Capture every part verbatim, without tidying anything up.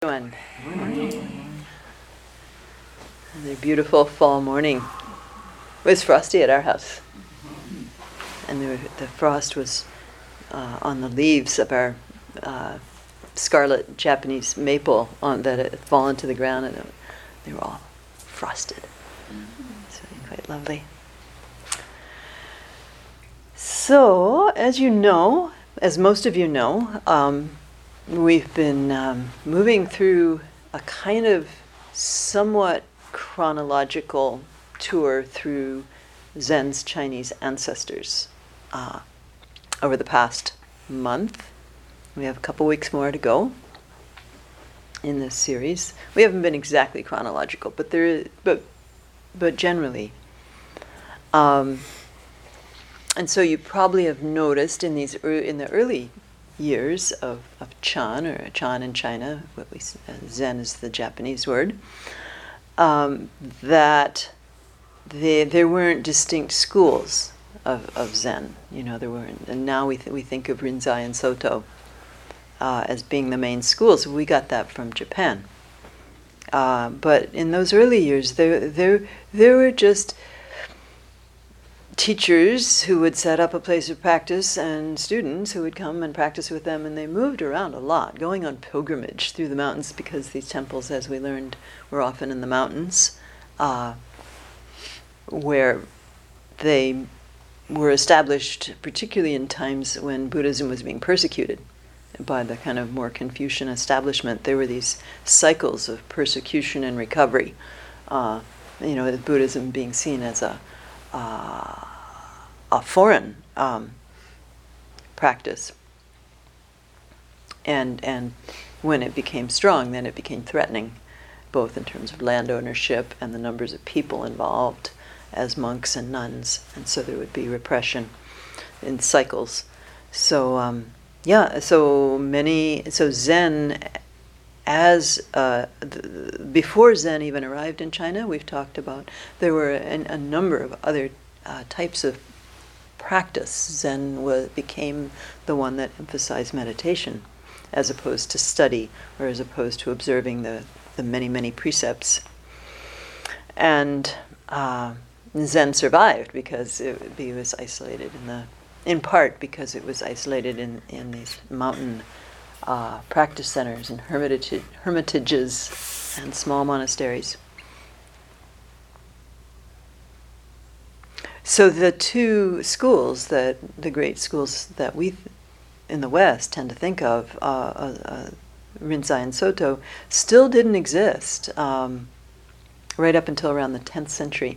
Everyone. Another beautiful fall morning. It was frosty at our house, and the, the frost was uh, on the leaves of our uh, scarlet Japanese maple on, that had fallen to the ground, and it, they were all frosted. It's really quite lovely. So, as you know, as most of you know, um, we've been um, moving through a kind of somewhat chronological tour through Zen's Chinese ancestors uh, over the past month. We have a couple weeks more to go in this series. We haven't been exactly chronological, but there, is, but but generally. Um, and so you probably have noticed in these er, in the early years of, of Chan, or Chan in China, what we uh, Zen is the Japanese word, um, that they, there weren't distinct schools of, of Zen. You know, there weren't, and now we th- we think of Rinzai and Soto uh, as being the main schools. We got that from Japan, uh, but in those early years, there there there were just teachers who would set up a place of practice and students who would come and practice with them, and they moved around a lot, going on pilgrimage through the mountains, because these temples, as we learned, were often in the mountains, uh, where they were established, particularly in times when Buddhism was being persecuted by the kind of more Confucian establishment. There were these cycles of persecution and recovery, uh, you know, Buddhism being seen as a Uh, a foreign um, practice, and and when it became strong, then it became threatening, both in terms of land ownership and the numbers of people involved as monks and nuns, and so there would be repression in cycles. So um, yeah, so many, so Zen, as uh, th- before Zen even arrived in China, we've talked about, there were an, a number of other uh, types of practice. Zen was, became the one that emphasized meditation, as opposed to study, or as opposed to observing the, the many, many precepts. And uh, Zen survived because it, it was isolated in the, in part because it was isolated in, in these mountain Uh, practice centers and hermitage, hermitages and small monasteries. So the two schools, that the great schools that we in the West tend to think of, uh, uh, uh, Rinzai and Soto, still didn't exist um, right up until around the tenth century.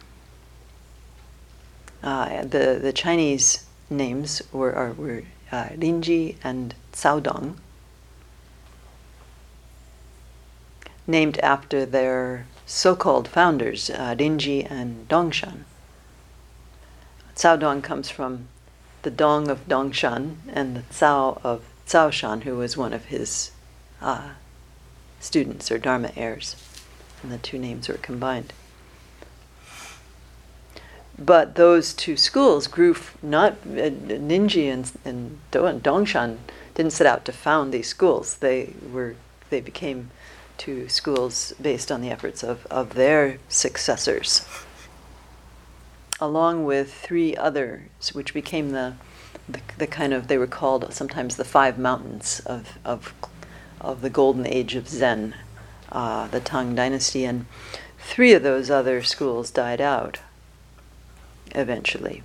Uh, the the Chinese names were are, were uh, Rinji and Caodong, named after their so-called founders, uh, Rinji and Dongshan. Caodong comes from the Dong of Dongshan and the Cao of Caoshan, who was one of his uh, students or Dharma heirs, and the two names were combined. But those two schools grew f- not uh, Rinji and, and Dongshan didn't set out to found these schools. They were they became two schools based on the efforts of, of their successors, along with three others, which became the, the the kind of, they were called sometimes the five mountains of of of the golden age of Zen, uh, the Tang Dynasty, and three of those other schools died out eventually.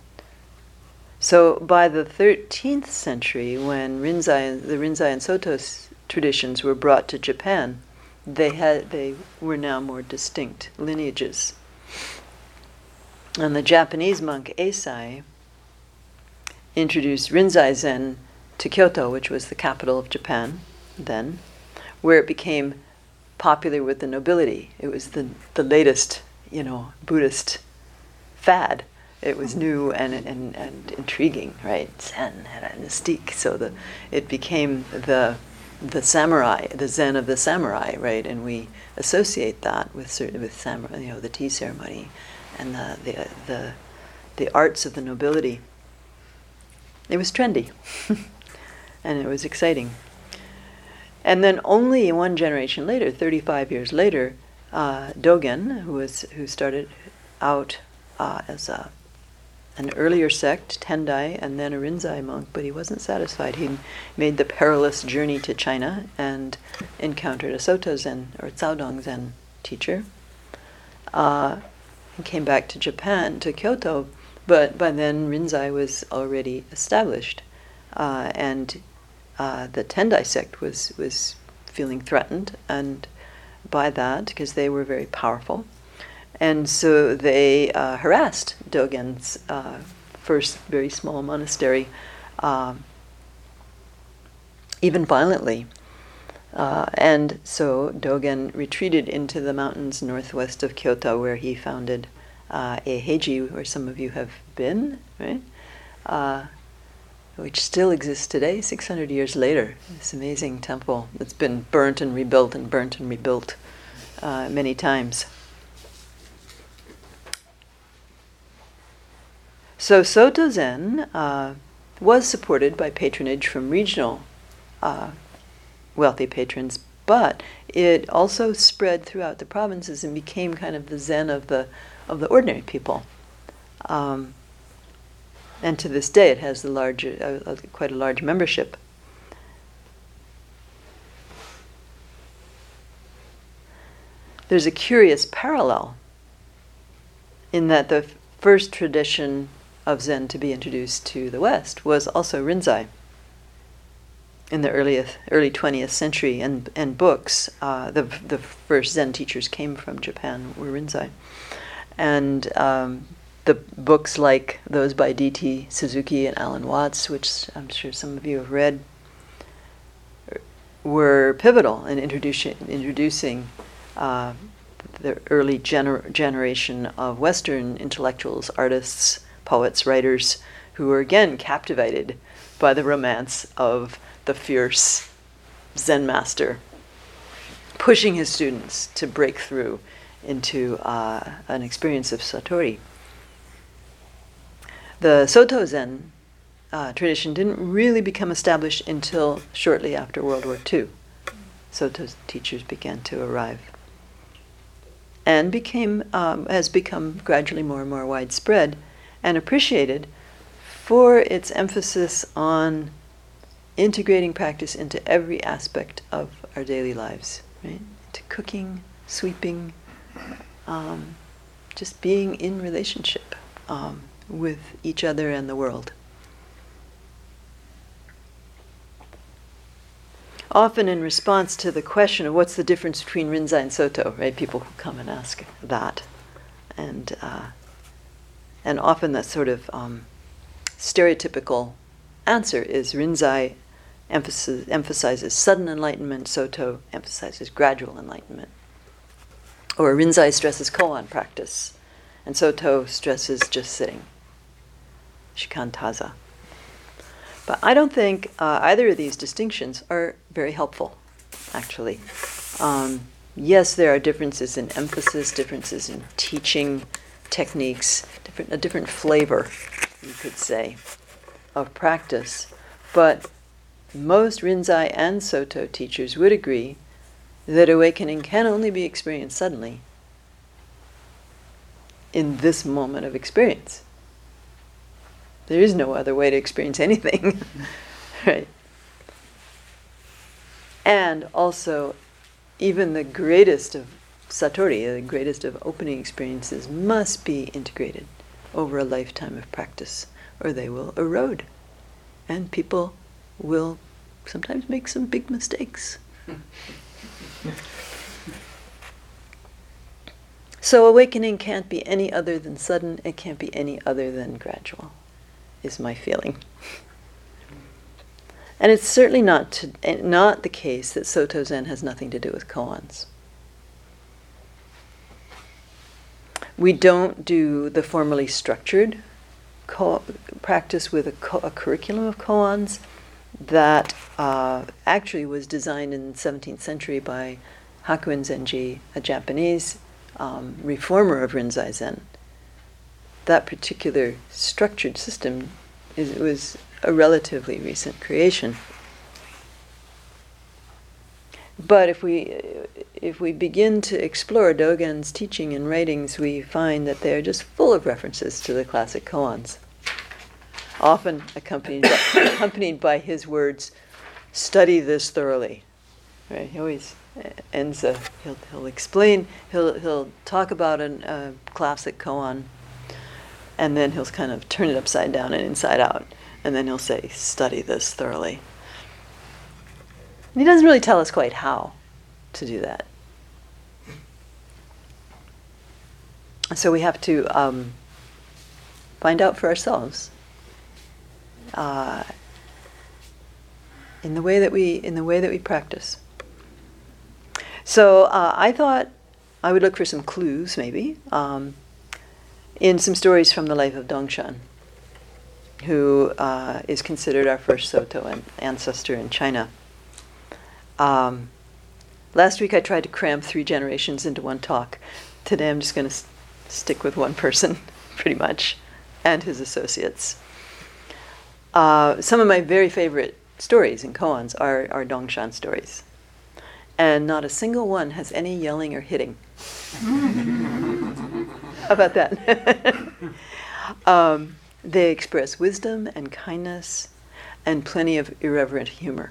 So by the thirteenth century, when Rinzai, the Rinzai and Soto traditions were brought to Japan, they had they were now more distinct lineages. And the Japanese monk Eisai introduced Rinzai Zen to Kyoto, which was the capital of Japan then, where it became popular with the nobility. It was the, the latest, you know, Buddhist fad. It was new and, and, and intriguing, right? Zen had a mystique, so the it became the the samurai, the Zen of the samurai, right? And we associate that with certain with samurai, you know, the tea ceremony, and the the the, the arts of the nobility. It was trendy, and it was exciting. And then only one generation later, thirty-five years later, uh, Dogen, who was who started out uh, as a an earlier sect, Tendai, and then a Rinzai monk, but he wasn't satisfied. He made the perilous journey to China and encountered a Soto Zen or Caodong Zen teacher. Uh, and came back to Japan, to Kyoto, but by then Rinzai was already established, uh, and uh, the Tendai sect was was feeling threatened, and by that because they were very powerful. And so they uh, harassed Dogen's uh, first very small monastery, uh, even violently. Uh, and so Dogen retreated into the mountains northwest of Kyoto, where he founded uh, Eiheiji, where some of you have been, right? Uh, which still exists today, six hundred years later. This amazing temple that's been burnt and rebuilt and burnt and rebuilt uh, many times. So Soto Zen uh, was supported by patronage from regional uh, wealthy patrons, but it also spread throughout the provinces and became kind of the Zen of the of the ordinary people. Um, and to this day, it has a large, uh, uh, quite a large membership. There's a curious parallel in that the f- first tradition of Zen to be introduced to the West was also Rinzai in the earliest, early twentieth century, and, and books. Uh, the, the first Zen teachers came from Japan, were Rinzai. And um, the books like those by D T Suzuki and Alan Watts, which I'm sure some of you have read, were pivotal in introducing, introducing uh, the early gener- generation of Western intellectuals, artists, poets, writers, who were again captivated by the romance of the fierce Zen master pushing his students to break through into uh, an experience of Satori. The Soto Zen uh, tradition didn't really become established until shortly after World War Two. Soto teachers began to arrive, and became um, has become gradually more and more widespread and appreciated for its emphasis on integrating practice into every aspect of our daily lives, right? Into cooking, sweeping, um, just being in relationship um, with each other and the world. Often in response to the question of what's the difference between Rinzai and Soto, right? People who come and ask that. And uh, and often that sort of um, stereotypical answer is Rinzai emphasis, emphasizes sudden enlightenment, Soto emphasizes gradual enlightenment. Or Rinzai stresses koan practice, and Soto stresses just sitting, shikantaza. But I don't think uh, either of these distinctions are very helpful, actually. Um, yes, there are differences in emphasis, differences in teaching techniques, different, a different flavor, you could say, of practice. But most Rinzai and Soto teachers would agree that awakening can only be experienced suddenly in this moment of experience. There is no other way to experience anything, right? And also, even the greatest of Satori, the greatest of opening experiences, must be integrated over a lifetime of practice, or they will erode. And people will sometimes make some big mistakes. So awakening can't be any other than sudden, it can't be any other than gradual, is my feeling. And it's certainly not to, not the case that Soto Zen has nothing to do with koans. We don't do the formally structured ko- practice with a, ko- a curriculum of koans that uh, actually was designed in the seventeenth century by Hakuen Zenji, a Japanese um, reformer of Rinzai Zen. That particular structured system is, was a relatively recent creation. But if we if we begin to explore Dogen's teaching and writings, we find that they're just full of references to the classic koans, often accompanied by, accompanied by his words, "Study this thoroughly." Right? He always ends a he'll he'll explain he'll he'll talk about a uh, classic koan, and then he'll kind of turn it upside down and inside out, and then he'll say, "Study this thoroughly." And he doesn't really tell us quite how to do that. So we have to um, find out for ourselves uh, in the way that we in the way that we practice. So uh, I thought I would look for some clues, maybe, um, in some stories from the life of Dongshan, who uh, is considered our first Soto an- ancestor in China. Um, last week I tried to cram three generations into one talk. Today I'm just going to s- stick with one person, pretty much, and his associates. Uh, some of my very favorite stories in koans are, are Dongshan stories. And not a single one has any yelling or hitting. How about that? um, they express wisdom and kindness and plenty of irreverent humor.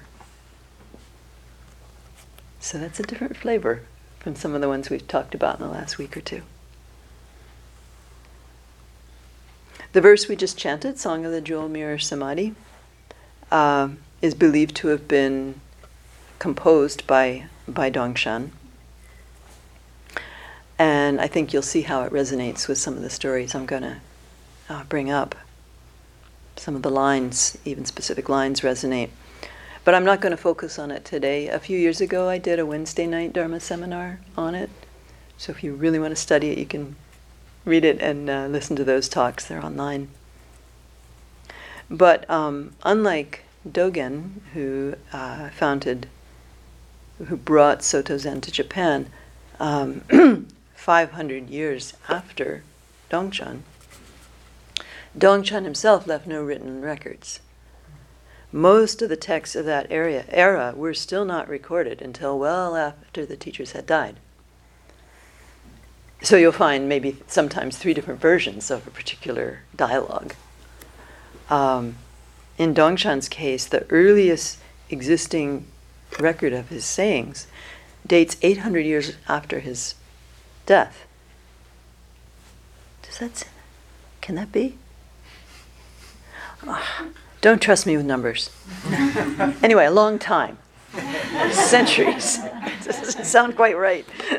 So that's a different flavor from some of the ones we've talked about in the last week or two. The verse we just chanted, Song of the Jewel Mirror Samadhi, uh, is believed to have been composed by, by Dongshan. And I think you'll see how it resonates with some of the stories I'm going to uh, bring up. Some of the lines, even specific lines, resonate. But I'm not going to focus on it today. A few years ago, I did a Wednesday night Dharma seminar on it. So if you really want to study it, you can read it and uh, listen to those talks. They're online. But um, unlike Dogen, who uh, founded, who brought Soto Zen to Japan um, five hundred years after Dongshan, Dongshan himself left no written records. Most of the texts of that area, era were still not recorded until well after the teachers had died. So you'll find maybe sometimes three different versions of a particular dialogue. Um, in Dongshan's case, the earliest existing record of his sayings dates eight hundred years after his death. Does that, can that be? Oh, don't trust me with numbers. Anyway, a long time. Centuries. This doesn't sound quite right.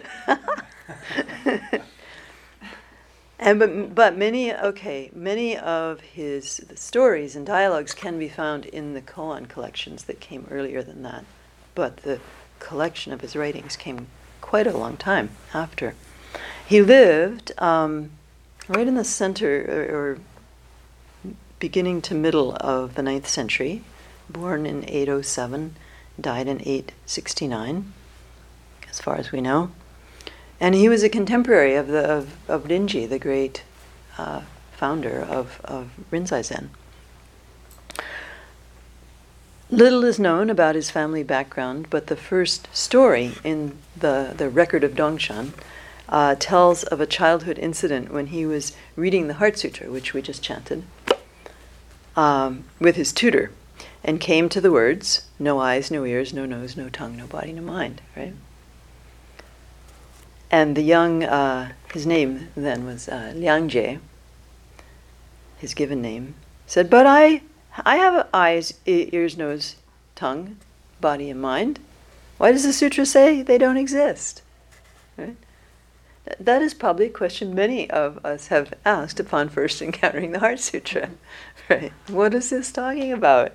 and but, but many, okay, many of his the stories and dialogues can be found in the koan collections that came earlier than that. But the collection of his writings came quite a long time after. He lived um, right in the center, or, or beginning to middle of the ninth century, born in eight oh seven, died in eight sixty-nine, as far as we know. And he was a contemporary of the of, of Rinji, the great uh, founder of, of Rinzai Zen. Little is known about his family background, but the first story in the, the record of Dongshan uh, tells of a childhood incident when he was reading the Heart Sutra, which we just chanted, Um, with his tutor, and came to the words, no eyes, no ears, no nose, no tongue, no body, no mind, right? And the young, uh, his name then was uh, Liang Jie, his given name, said, but I, I have eyes, e- ears, nose, tongue, body, and mind. Why does the sutra say they don't exist? Right? That is probably a question many of us have asked upon first encountering the Heart Sutra. Right? What is this talking about?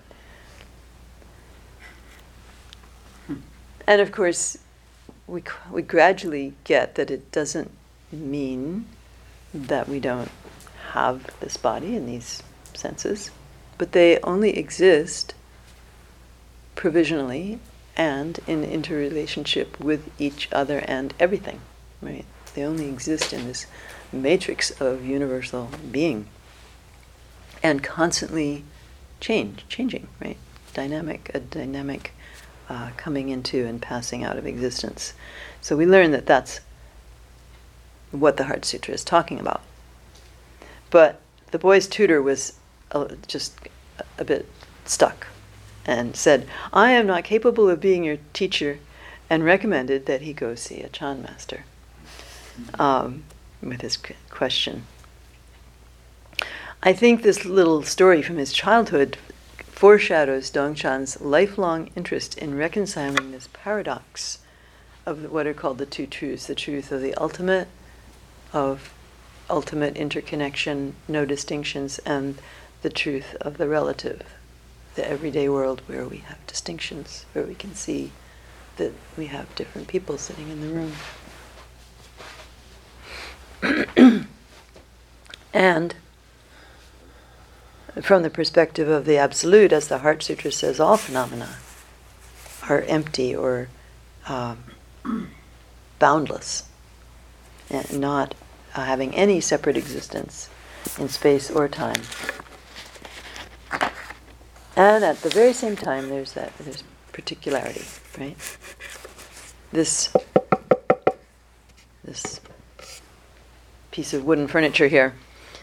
And of course, we we gradually get that it doesn't mean that we don't have this body and these senses, but they only exist provisionally and in interrelationship with each other and everything, right? They only exist in this matrix of universal being and constantly change, changing, right? Dynamic, a dynamic uh, coming into and passing out of existence. So we learn that that's what the Heart Sutra is talking about. But the boy's tutor was uh, just a bit stuck and said, I am not capable of being your teacher, and recommended that he go see a Chan master um, with his question. I think this little story from his childhood foreshadows Dongshan's lifelong interest in reconciling this paradox of what are called the two truths, the truth of the ultimate, of ultimate interconnection, no distinctions, and the truth of the relative, the everyday world where we have distinctions, where we can see that we have different people sitting in the room. And from the perspective of the Absolute, as the Heart Sutra says, all phenomena are empty or um, boundless, and not uh, having any separate existence in space or time. And at the very same time, there's that there's particularity, right? This this piece of wooden furniture here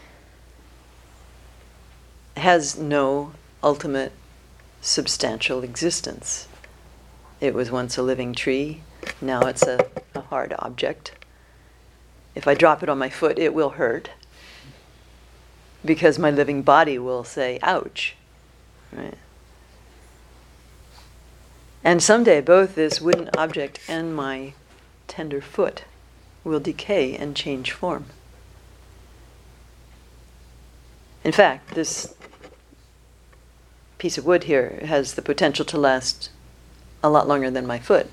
has no ultimate substantial existence. It was once a living tree, now it's a, a hard object. If I drop it on my foot, it will hurt, because my living body will say, ouch, right? And someday both this wooden object and my tender foot will decay and change form. In fact, this piece of wood here has the potential to last a lot longer than my foot.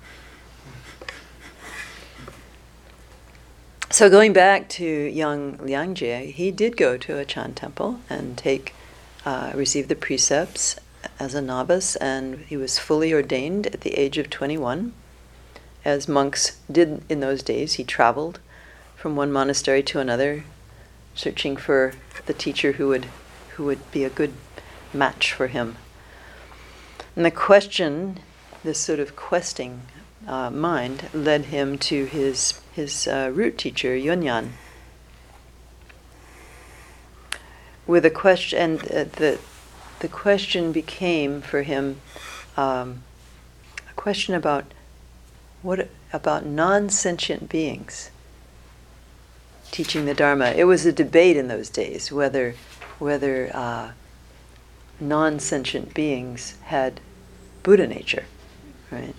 So going back to young Liangjie, he did go to a Chan temple and take, uh, receive the precepts as a novice, and he was fully ordained at the age of twenty-one. As monks did in those days, he traveled from one monastery to another, searching for the teacher who would who would be a good match for him. And the question, this sort of questing uh, mind, led him to his his uh, root teacher, Yunyan, with a question. And uh, the the question became for him um, a question about what about non-sentient beings teaching the Dharma. It was a debate in those days whether whether uh, non-sentient beings had Buddha nature, right?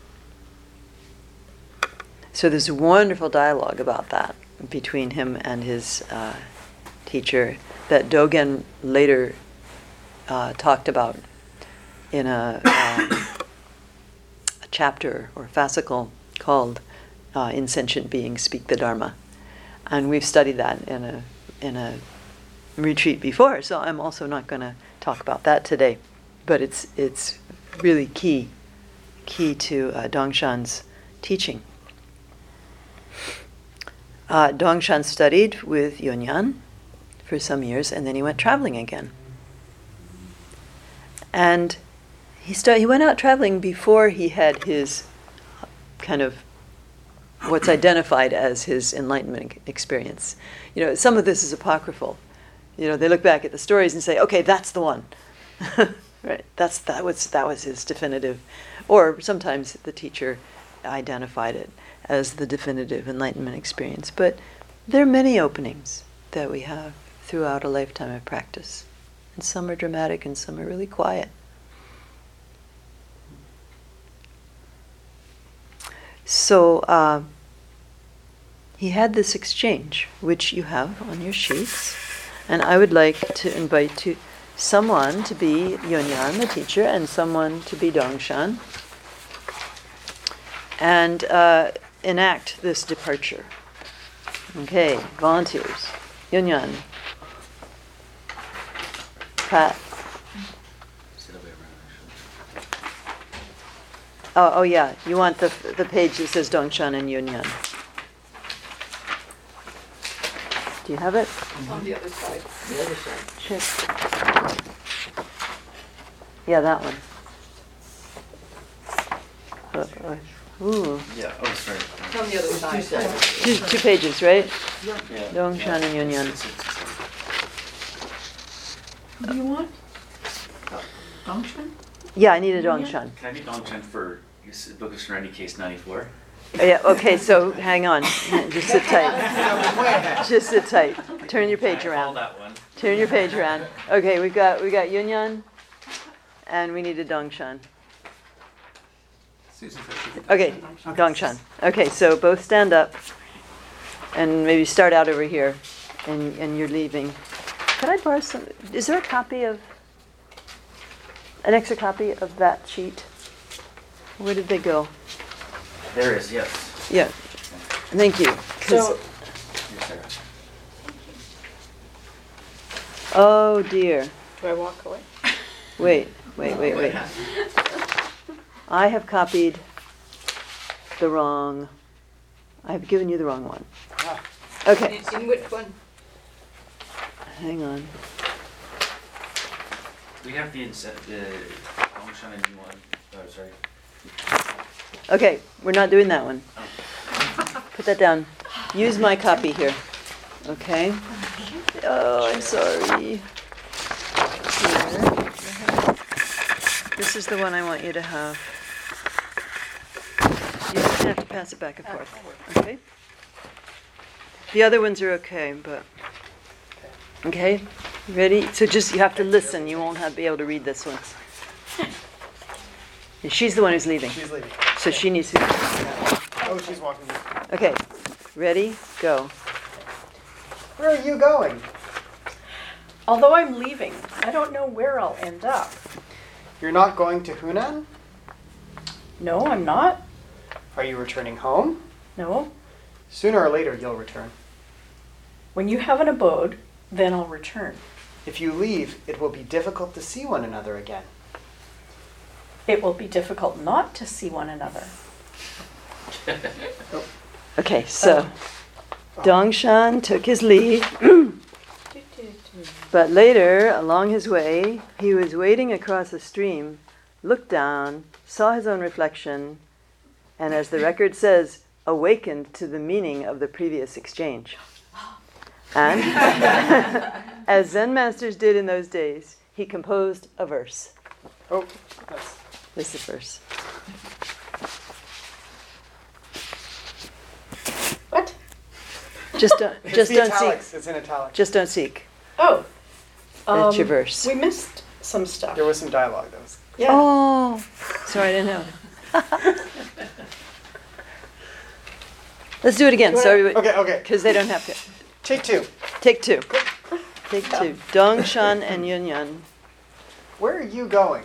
So there's a wonderful dialogue about that between him and his uh, teacher that Dogen later uh, talked about in a, um, a chapter or fascicle called uh, "Insentient Beings Speak the Dharma," and we've studied that in a in a retreat before. So I'm also not going to talk about that today, but it's it's really key key to uh, Dongshan's teaching. Uh, Dongshan studied with Yunyan for some years, and then he went traveling again. And he sta- he went out traveling before he had his kind of what's identified as his enlightenment experience. You know, some of this is apocryphal. You know, they look back at the stories and say, "Okay, that's the one." Right? That's that was that was his definitive, or sometimes the teacher identified it as the definitive enlightenment experience. But there are many openings that we have throughout a lifetime of practice, and some are dramatic and some are really quiet. So uh, he had this exchange, which you have on your sheets, and I would like to invite to someone to be Yunyan, the teacher, and someone to be Dongshan, and uh, enact this departure. Okay, volunteers. Yunyan. Pat. Oh, oh yeah, you want the the page that says Dongshan and Yunyan. Do you have it? On the other side. The other side. Check. Yeah, that one. Uh, uh, ooh. Yeah, oh, sorry. It's on the other side. Two, two pages, right? Yeah. Dongshan and Yunyan. It's- it's- it's- What do you want? Dongshan? Yeah, I need a Yunyan? Dongshan. Can I be Dongshan for this Book of Serenity case ninety-four? Yeah, okay, so hang on. Just sit tight. Just sit tight. Turn your page I around. call that one. Turn your page around. Okay, we got we got Yunyan and we need a Dongshan. Susan said she could- Okay, Dongshan. Okay, so both stand up and maybe start out over here and, and you're leaving. Could I borrow some, is there a copy of, an extra copy of that sheet? Where did they go? There is, yes. Yeah, thank you. 'Cause- So, Here, Sarah. oh dear, do I walk away? wait, wait, wait, wait. I have copied the wrong, I have given you the wrong one. Ah, Okay, In which one? hang on. We have the inset, the Dongshan and Yuan. Oh, sorry. Okay, we're not doing that one. Put that down. Use my copy here. Okay? Oh, I'm sorry. Here. This is the one I want you to have. You just have to pass it back and forth. Okay? The other ones are okay, but. Okay? Ready? So just, you have to listen. You won't have, be able to read this one. And she's the one who's leaving. she's leaving. So she needs to. Oh, she's walking. Okay, ready, go. Where are you going? Although I'm leaving, I don't know where I'll end up. You're not going to Hunan? No, I'm not. Are you returning home? No. Sooner or later, you'll return. When you have an abode, then I'll return. If you leave, it will be difficult to see one another again. It will be difficult not to see one another. Okay, so Dongshan took his leave, but later, along his way, he was wading across a stream, looked down, saw his own reflection, and as the record says, awakened to the meaning of the previous exchange. And, as Zen masters did in those days, he composed a verse. Oh, that's... This is the verse. What? Just don't, It's just the don't italics. seek. It's in italics. Just don't seek. Oh. That's your um, verse. We missed some stuff. There was some dialogue that was... Yeah. Oh, sorry, I didn't know. Let's do it again. You Sorry, Okay, okay. because they don't have to. Take two. Take two. Take two. Dongshan and Yunyan. Where are you going?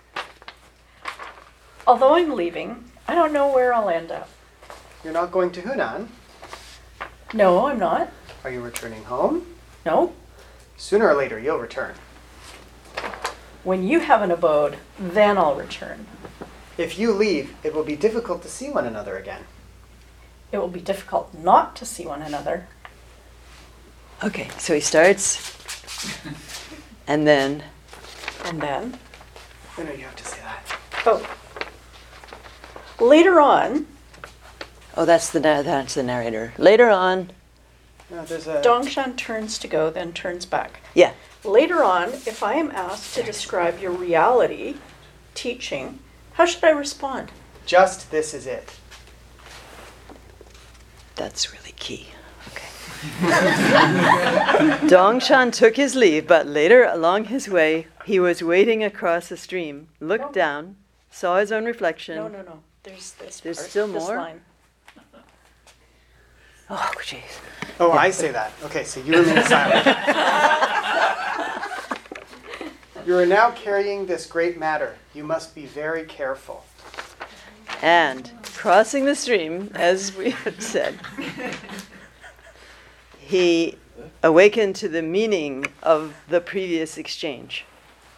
Although I'm leaving, I don't know where I'll end up. You're not going to Hunan? No, I'm not. Are you returning home? No. Sooner or later, you'll return. When you have an abode, then I'll return. If you leave, it will be difficult to see one another again. It will be difficult not to see one another. Okay, so he starts, and then. And then, No, no, you have to say that. oh. Later on, Oh, that's the na- that's the narrator. Later on. No, there's a... Dongshan turns to go, then turns back. Yeah. Later on, if I am asked to describe your reality, teaching, how should I respond? Just this is it. That's really key. Okay. Dongshan took his leave, but later along his way, he was wading across a stream, looked No. down, saw his own reflection. No, no, no. There's this There's part, still this more? line. Oh, jeez. Oh, I say that. Okay, so you remain silent. You are now carrying this great matter. You must be very careful. And crossing the stream, as we had said, he awakened to the meaning of the previous exchange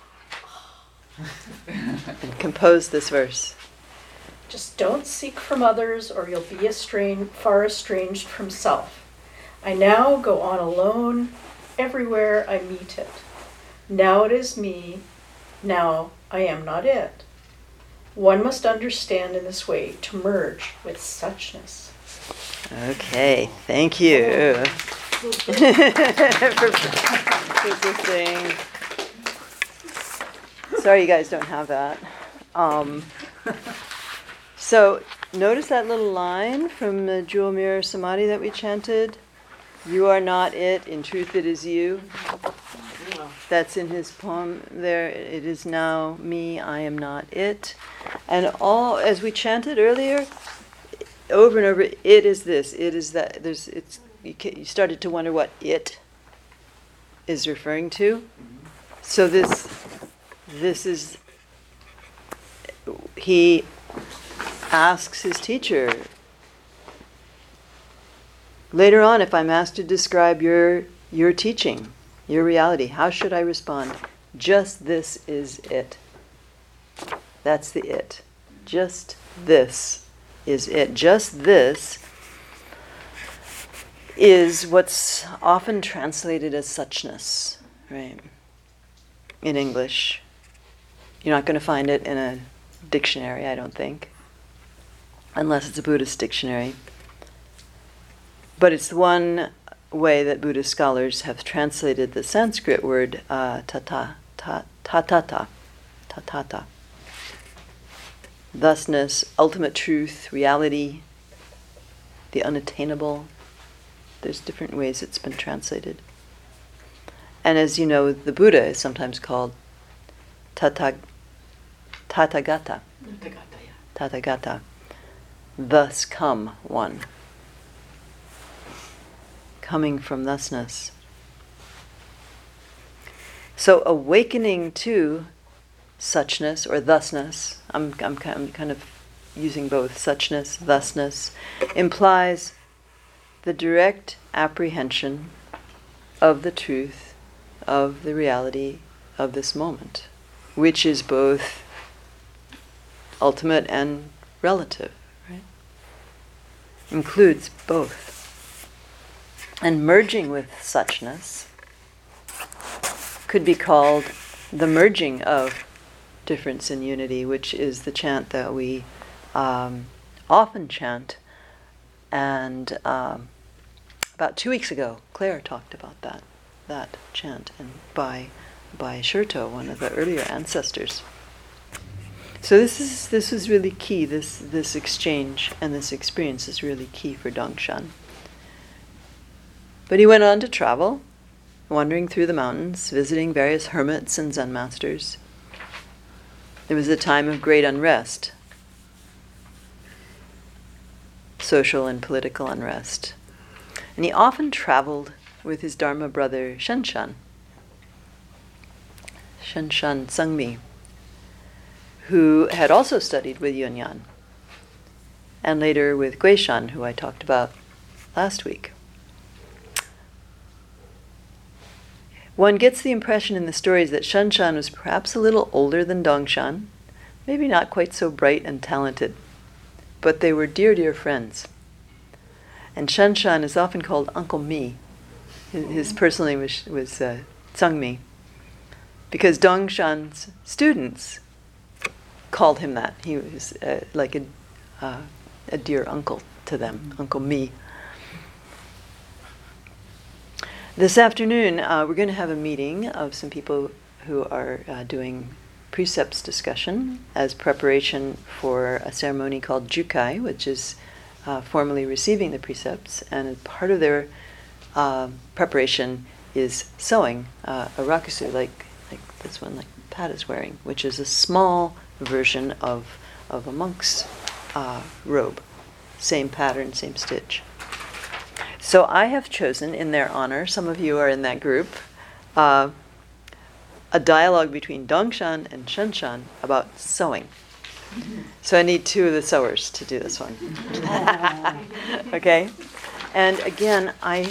and composed this verse. Just don't seek from others, or you'll be estranged, far estranged from self. I now go on alone, everywhere I meet it. Now it is me, now I am not it. One must understand in this way to merge with suchness. Okay, thank you for persisting. Sorry you guys don't have that. Um, so notice that little line from the Jewel Mirror Samadhi that we chanted. You are not it, in truth it is you. That's in his poem there. It is now me, I am not it. And all, as we chanted earlier, over and over, it is this, it is that. There's, it's. You, ca- you started to wonder what it is referring to. So this, this is, he asks his teacher, later on, if I'm asked to describe your your teaching, your reality, how should I respond? Just this is it. That's the it. Just this is it. Just this is what's often translated as suchness, right? In English. You're not going to find it in a dictionary, I don't think, unless it's a Buddhist dictionary. But it's one way that Buddhist scholars have translated the Sanskrit word uh, tata, ta, tatata, tatata. Thusness, ultimate truth, reality, the unattainable. There's different ways it's been translated. And as you know, the Buddha is sometimes called tata, Tathagata. Tathagata. Thus come one. Coming from thusness. So awakening to suchness or thusness, I'm, I'm, I'm kind of using both, suchness, thusness, implies the direct apprehension of the truth, of the reality of this moment, which is both ultimate and relative, right? Includes both. And merging with suchness could be called the merging of difference and unity, which is the chant that we um, often chant. And um, about two weeks ago, Claire talked about that, that chant, and by by Shurto, one of the earlier ancestors. So this is this is really key. This this exchange and this experience is really key for Dongshan. But he went on to travel, wandering through the mountains, visiting various hermits and Zen masters. There was a time of great unrest, social and political unrest. And he often traveled with his Dharma brother Shenshan, Shenshan Tsangmi, who had also studied with Yunyan, and later with Guishan, who I talked about last week. One gets the impression in the stories that Shenshan was perhaps a little older than Dongshan, maybe not quite so bright and talented, but they were dear, dear friends. And Shenshan is often called Uncle Mi. His, his personal name was, was uh, Tsangmi, because Dongshan's students called him that. He was uh, like a, uh, a dear uncle to them, Uncle Mi. This afternoon, uh, we're going to have a meeting of some people who are uh, doing precepts discussion as preparation for a ceremony called Jukai, which is uh, formally receiving the precepts. And part of their uh, preparation is sewing uh, a rakusu, like like this one, like Pat is wearing, which is a small version of of a monk's uh, robe, same pattern, same stitch. So I have chosen, in their honor, some of you are in that group, uh, a dialogue between Dongshan and Shenshan about sewing. Mm-hmm. So I need two of the sewers to do this one. Okay? And again, I...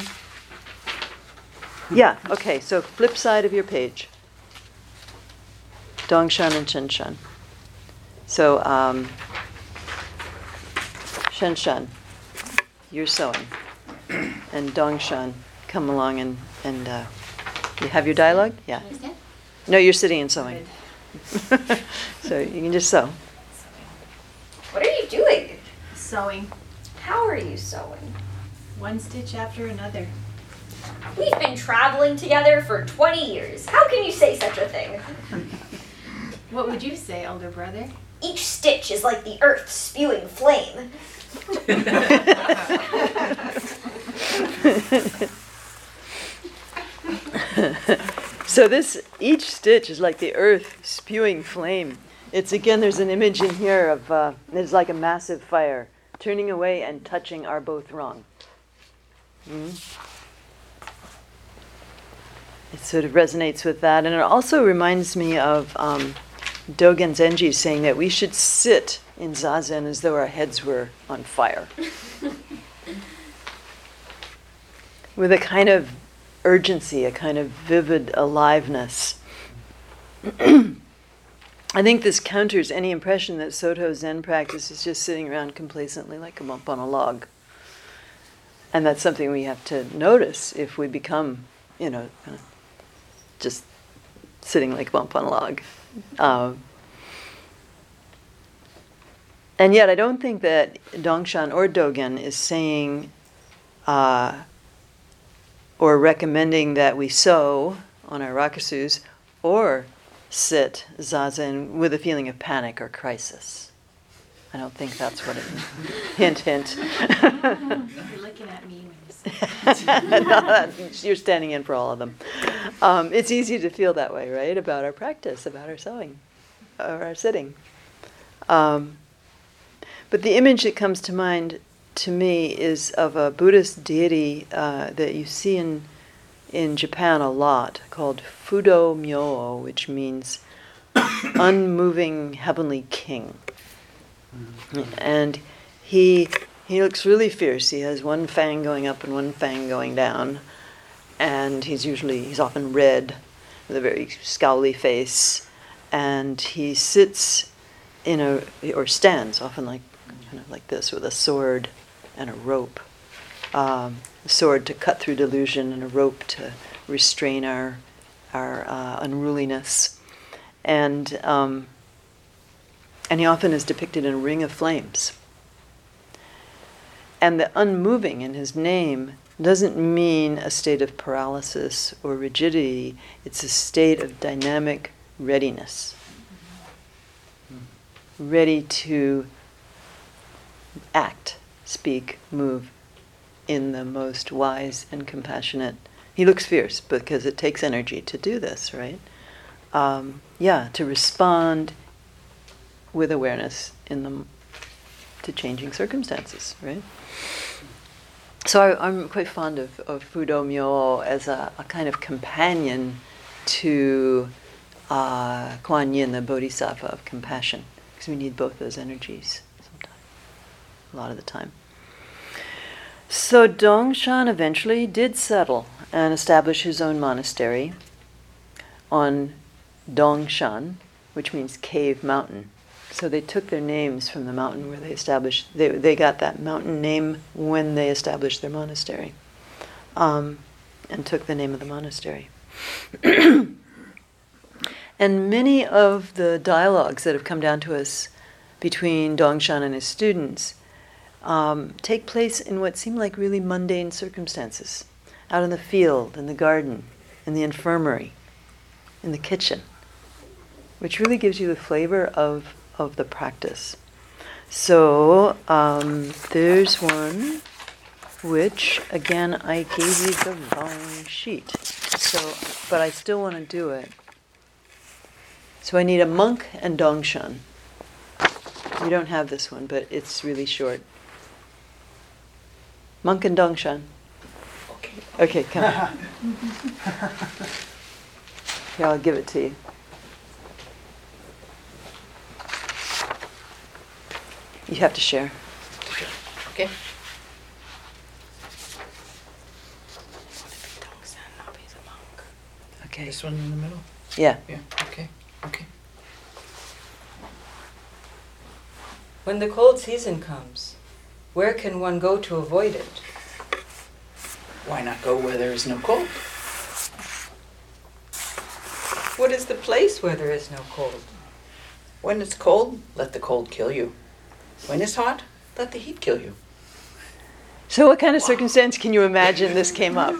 Yeah, okay, so flip side of your page. Dongshan and Shenshan. So, um, Shenshan, you're sewing. And Dongshan, come along and, and uh, you have your dialogue? Yeah. No, you're sitting and sewing. So you can just sew. Sewing. How are you sewing? One stitch after another. We've been traveling together for twenty years. How can you say such a thing? What would you say, older brother? Each stitch is like the earth spewing flame. So this, each stitch is like the earth spewing flame. It's again, there's an image in here of, uh, it's like a massive fire. Turning away and touching are both wrong. Mm? It sort of resonates with that. And it also reminds me of um, Dogen Zenji saying that we should sit in Zazen as though our heads were on fire. With a kind of urgency, a kind of vivid aliveness. I think this counters any impression that Soto Zen practice is just sitting around complacently like a lump on a log. And that's something we have to notice if we become, you know, kind of just sitting like a bump on a log. Um, and yet I don't think that Dongshan or Dogen is saying uh, or recommending that we sew on our rakusus or sit zazen with a feeling of panic or crisis. I don't think that's what it means. Hint, hint. You're looking at me when you say that. No, that- you're standing in for all of them. Um, it's easy to feel that way, right? About our practice, about our sewing, or our sitting. Um, but the image that comes to mind to me is of a Buddhist deity uh, that you see in in Japan a lot, called Fudo Myo, which means unmoving heavenly king. And he he looks really fierce. He has one fang going up and one fang going down, and he's usually he's often red, with a very scowly face, and he sits in a or stands often like kind of like this with a sword and a rope, um, a sword to cut through delusion and a rope to restrain our our uh, unruliness, and. Um, And he often is depicted in a ring of flames. And the unmoving in his name doesn't mean a state of paralysis or rigidity. It's a state of dynamic readiness. Ready to act, speak, move in the most wise and compassionate. He looks fierce because it takes energy to do this, right? Um, yeah, to respond with awareness in the to changing circumstances, right? So I, I'm quite fond of, of Fudo Myo as a, a kind of companion to uh, Kuan Yin, the Bodhisattva of compassion, because we need both those energies sometimes, a lot of the time. So Dongshan eventually did settle and establish his own monastery on Dongshan, which means cave mountain. So they took their names from the mountain where they established, they, they got that mountain name when they established their monastery, um, and took the name of the monastery. And many of the dialogues that have come down to us between Dongshan and his students um, take place in what seem like really mundane circumstances, out in the field, in the garden, in the infirmary, in the kitchen, which really gives you the flavor of of the practice. So um, there's one which, again, I gave you the wrong sheet. So, but I still want to do it. So I need a monk and Dongshan. You don't have this one, but it's really short. Monk and Dongshan. Okay. Okay, come. Here, I'll give it to you. You have to share. Okay. Okay. This one in the middle? Yeah. Yeah, okay, okay. When the cold season comes, where can one go to avoid it? Why not go where there is no cold? What is the place where there is no cold? When it's cold, let the cold kill you. When it's hot, Let the heat kill you. So what kind of circumstance can you imagine this came up?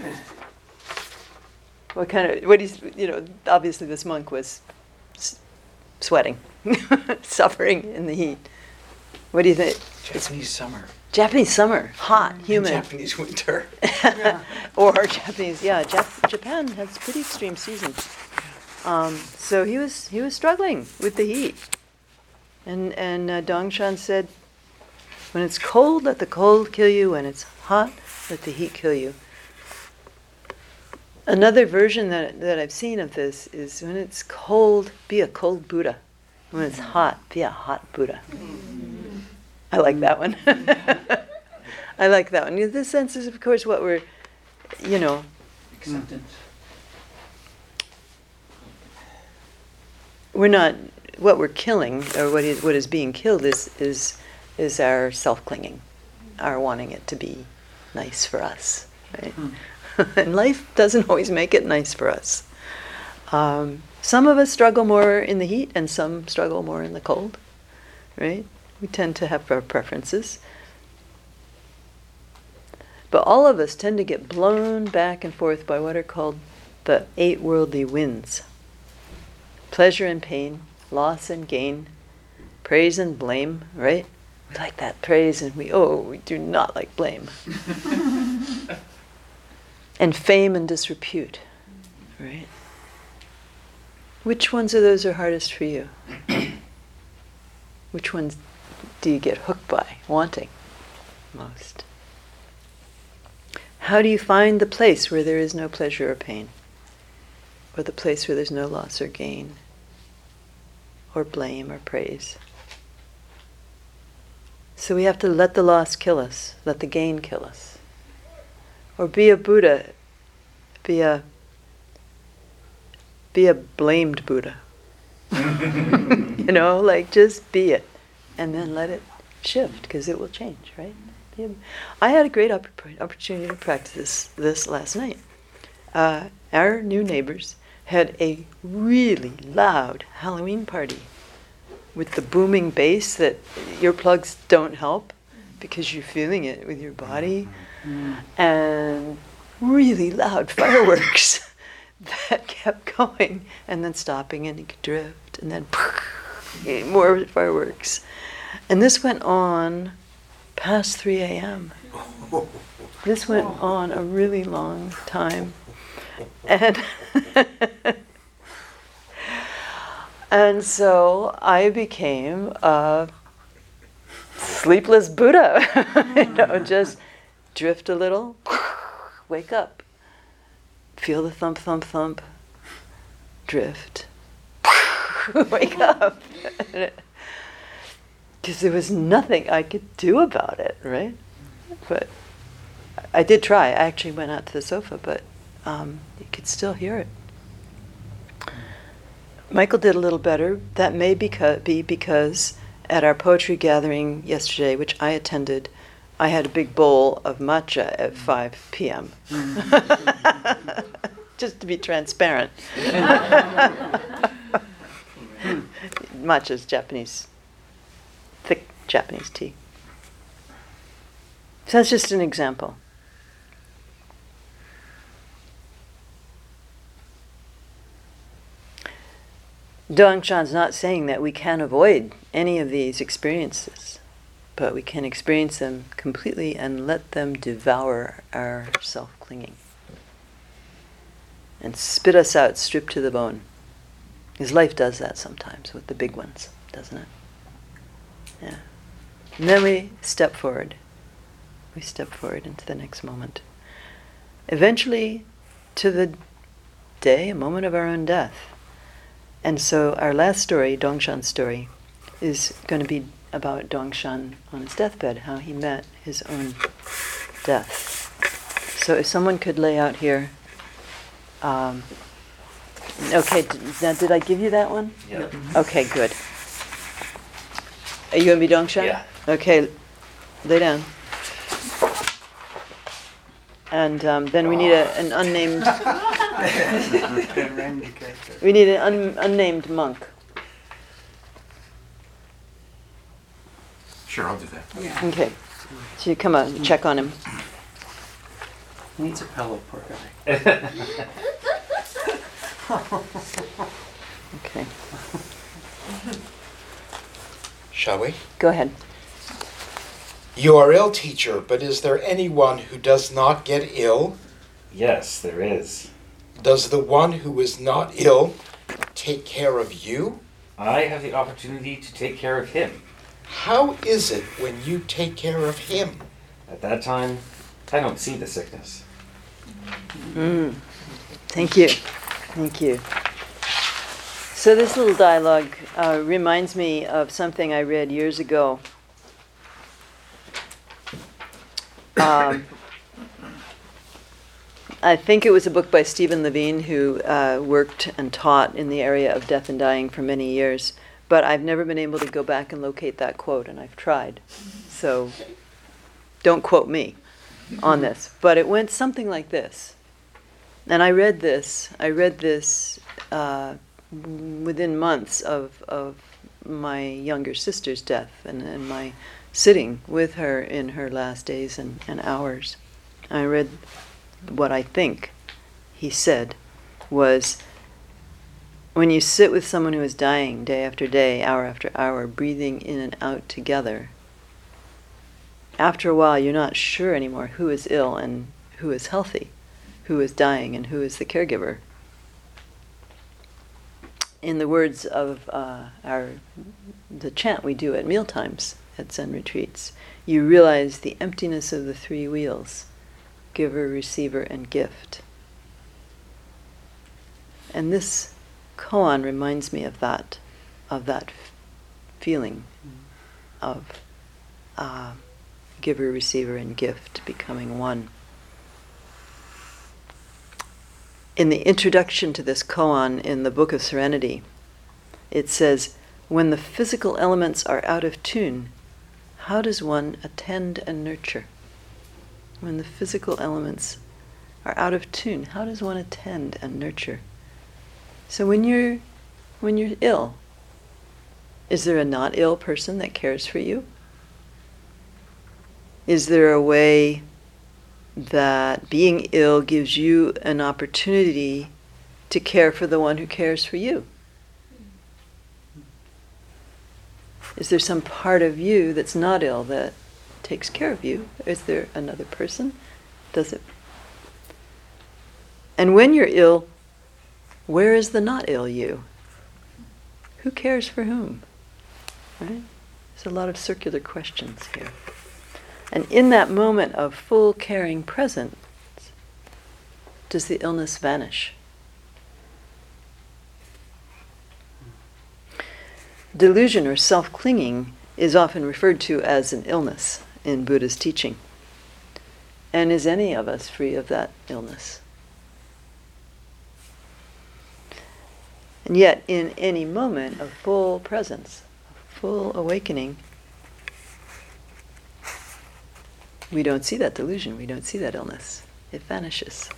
What kind of, what is, you know, obviously this monk was s- sweating, suffering in the heat. What do you think? Japanese summer. Japanese summer, hot, humid. Japanese winter. Or Japanese, yeah, Jap- Japan has pretty extreme seasons. Um, so he was he was struggling with the heat. And, and uh, Dongshan said, when it's cold, let the cold kill you. When it's hot, let the heat kill you. Another version that, that I've seen of this is when it's cold, be a cold Buddha. When it's hot, be a hot Buddha. I like that one. I like that one. This sense is, of course, what we're, you know. Acceptance. We're not, what we're killing, or what is, what is being killed is, is, is our self-clinging, our wanting it to be nice for us, right? And life doesn't always make it nice for us. Um, some of us struggle more in the heat and some struggle more in the cold, right? We tend to have our preferences. But all of us tend to get blown back and forth by what are called the eight worldly winds. Pleasure and pain, loss and gain, praise and blame, right? We like that praise and we, oh, we do not like blame. And fame and disrepute, right? Which ones of those are hardest for you? Which ones do you get hooked by, wanting most? How do you find the place where there is no pleasure or pain? Or the place where there's no loss or gain? Or blame or praise? So we have to let the loss kill us, let the gain kill us. Or be a Buddha, be a be a blamed Buddha. You know, like just be it, and then let it shift, because it will change, right? I had a great opp- opportunity to practice this, this last night. Uh, our new neighbors had a really loud Halloween party with the booming bass that earplugs don't help because you're feeling it with your body. Mm. And really loud fireworks that kept going and then stopping, and it could drift, and then more fireworks. And this went on past three a.m. This went on a really long time. And and so I became a sleepless Buddha, you know, just drift a little, wake up, feel the thump, thump, thump, drift, wake up. Because there was nothing I could do about it, right? But I did try. I actually went out to the sofa, but um, you could still hear it. Michael did a little better. That may beca- be because at our poetry gathering yesterday, which I attended, I had a big bowl of matcha at five p.m. Just to be transparent. Matcha is Japanese, thick Japanese tea. So that's just an example. Dongshan's not saying that we can avoid any of these experiences, but we can experience them completely and let them devour our self-clinging and spit us out, stripped to the bone. Because life does that sometimes with the big ones, doesn't it? Yeah. And then we step forward. We step forward into the next moment. Eventually to the day, a moment of our own death. And so our last story, Dongshan's story, is going to be about Dongshan on his deathbed, how he met his own death. So if someone could lay out here, um, okay, d- now did I give you that one? Yeah. Okay, good. Are you going to be Dongshan? Yeah. Okay, lay down. And um, then we need a, an unnamed, we need an un, unnamed monk. Sure, I'll do that. Yeah. Okay. So you come out and check on him. He needs a pillow, poor guy. Okay. Shall we? Go ahead. You are ill, teacher, but is there anyone who does not get ill? Yes, there is. Does the one who is not ill take care of you? I have the opportunity to take care of him. How is it when you take care of him? At that time, I don't see the sickness. Mm. Thank you. Thank you. So this little dialogue uh, reminds me of something I read years ago. Um, I think it was a book by Stephen Levine, who uh, worked and taught in the area of death and dying for many years. But I've never been able to go back and locate that quote, and I've tried. So don't quote me on this. But it went something like this. And I read this. I read this uh, within months of, of my younger sister's death and, and my sitting with her in her last days and, and hours. I read what I think he said was, when you sit with someone who is dying day after day, hour after hour, breathing in and out together, after a while you're not sure anymore who is ill and who is healthy, who is dying and who is the caregiver. In the words of uh, our the chant we do at mealtimes at Zen retreats, you realize the emptiness of the three wheels: giver, receiver, and gift. And this koan reminds me of that, of that f- feeling of uh, giver, receiver, and gift becoming one. In the introduction to this koan in the Book of Serenity, it says, when the physical elements are out of tune, how does one attend and nurture? When the physical elements are out of tune, how does one attend and nurture? So when you're when you're ill, is there a not ill person that cares for you? Is there a way that being ill gives you an opportunity to care for the one who cares for you? Is there some part of you that's not ill that takes care of you? Is there another person? Does it? And when you're ill, where is the not ill you? Who cares for whom? Right? There's a lot of circular questions here. And in that moment of full caring presence, does the illness vanish? Delusion or self-clinging is often referred to as an illness in Buddha's teaching. And is any of us free of that illness? And yet, in any moment of full presence, full awakening, we don't see that delusion, we don't see that illness. It vanishes.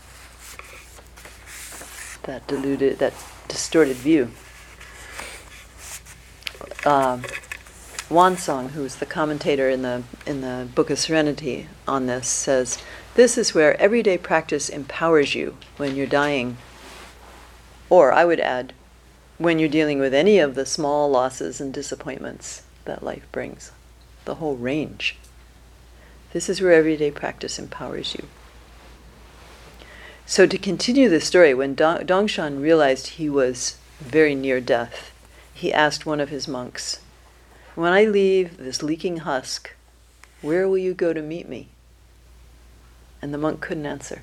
That deluded, that distorted view. Um, Wansong, who is the commentator in the in the Book of Serenity on this, says, this is where everyday practice empowers you when you're dying. Or, I would add, when you're dealing with any of the small losses and disappointments that life brings, the whole range. This is where everyday practice empowers you. So to continue the story, when Dong- Dongshan realized he was very near death, he asked one of his monks, when I leave this leaking husk, where will you go to meet me? And the monk couldn't answer.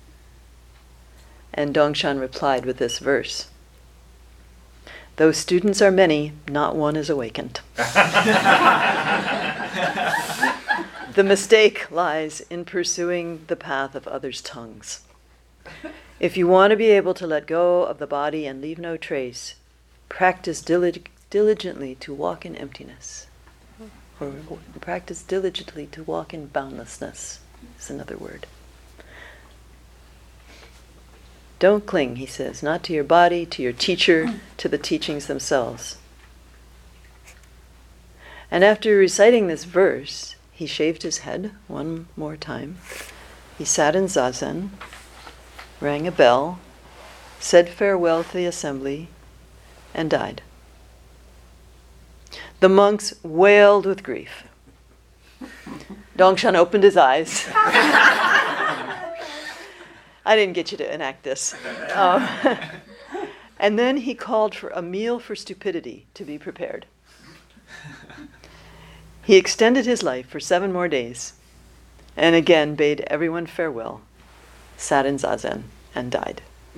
And Dongshan replied with this verse, though students are many, not one is awakened. The mistake lies in pursuing the path of others' tongues. If you want to be able to let go of the body and leave no trace, practice dilig- diligently to walk in emptiness. Or practice diligently to walk in boundlessness is another word. Don't cling, he says, not to your body, to your teacher, to the teachings themselves. And after reciting this verse, he shaved his head one more time. He sat in zazen, rang a bell, said farewell to the assembly, and died. The monks wailed with grief. Dongshan opened his eyes. I didn't get you to enact this. Um, and then he called for a meal for stupidity to be prepared. He extended his life for seven more days, and again bade everyone farewell, sat in zazen, and died.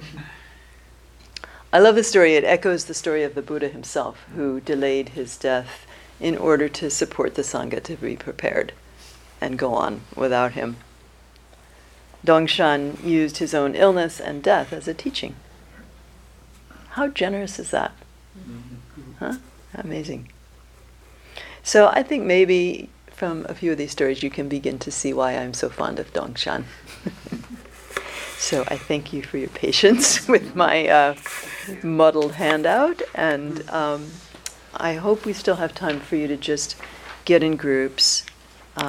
I love this story. It echoes the story of the Buddha himself, who delayed his death in order to support the Sangha to be prepared and go on without him. Dongshan used his own illness and death as a teaching. How generous is that? Huh? Amazing. So I think maybe from a few of these stories you can begin to see why I'm so fond of Dongshan. So I thank you for your patience with my uh, muddled handout, and um, I hope we still have time for you to just get in groups